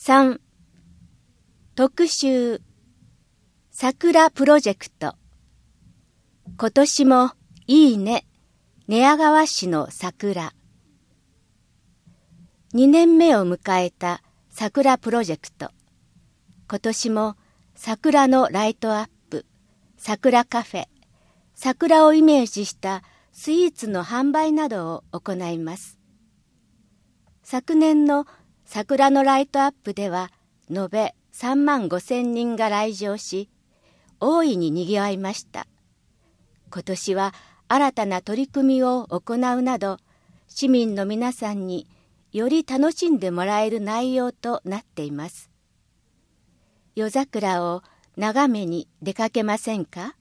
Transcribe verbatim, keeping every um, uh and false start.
さん. 特集桜プロジェクト。今年もいいね、寝屋川市の桜。にねんめを迎えた桜プロジェクト。今年も桜のライトアップ、桜カフェ、桜をイメージしたスイーツの販売などを行います。昨年の桜のライトアップでは延べさんまんごせんにんが来場し、大いににぎわいました。今年は新たな取り組みを行うなど、市民の皆さんにより楽しんでもらえる内容となっています。夜桜を眺めに出かけませんか？